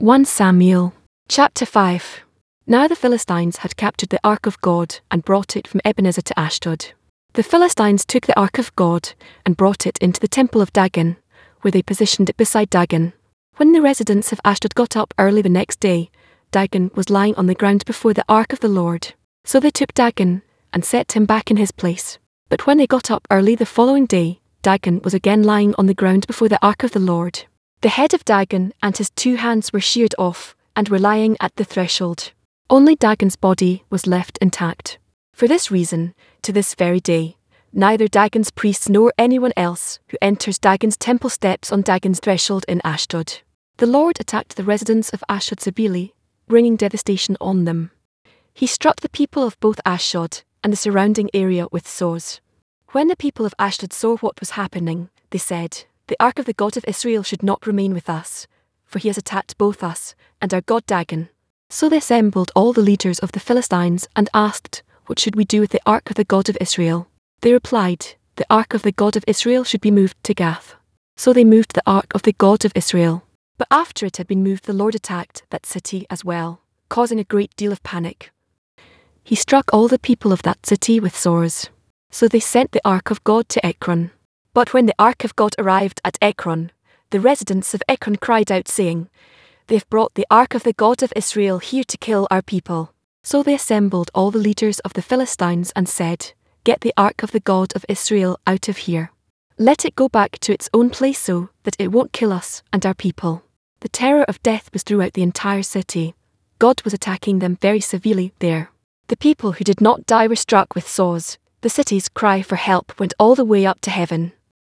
1 Samuel chapter 5. Now the Philistines had captured the ark of God and brought it from Ebenezer to Ashdod. The Philistines took the ark of God and brought it into the temple of Dagon, where they positioned it beside Dagon. When the residents of Ashdod got up early the next day, Dagon was lying on the ground before the ark of the Lord. So they took Dagon and set him back in his place. But when they got up early the following day, Dagon was again lying on the ground before the ark of the Lord. The head of Dagon and his 2 hands were sheared off and were lying at the threshold. Only Dagon's body was left intact. For this reason, to this very day, neither Dagon's priests nor anyone else who enters Dagon's temple steps on Dagon's threshold in Ashdod. The Lord attacked the residents of Ashdod severely, bringing devastation on them. He struck the people of both Ashdod and the surrounding area with swords. When the people of Ashdod saw what was happening, they said, "The ark of the God of Israel should not remain with us, for he has attacked both us and our god Dagon." So they assembled all the leaders of the Philistines and asked, "What should we do with the ark of the God of Israel?" They replied, "The ark of the God of Israel should be moved to Gath." So they moved the ark of the God of Israel. But after it had been moved, the Lord attacked that city as well, causing a great deal of panic. He struck all the people of that city with swords. So they sent the ark of God to Ekron. But when the ark of God arrived at Ekron, the residents of Ekron cried out, saying, "They've brought the ark of the God of Israel here to kill our people." So they assembled all the leaders of the Philistines and said, "Get the ark of the God of Israel out of here. Let it go back to its own place so that it won't kill us and our people." The terror of death was throughout the entire city. God was attacking them very severely there. The people who did not die were struck with swords. The city's cry for help went all the way up to heaven.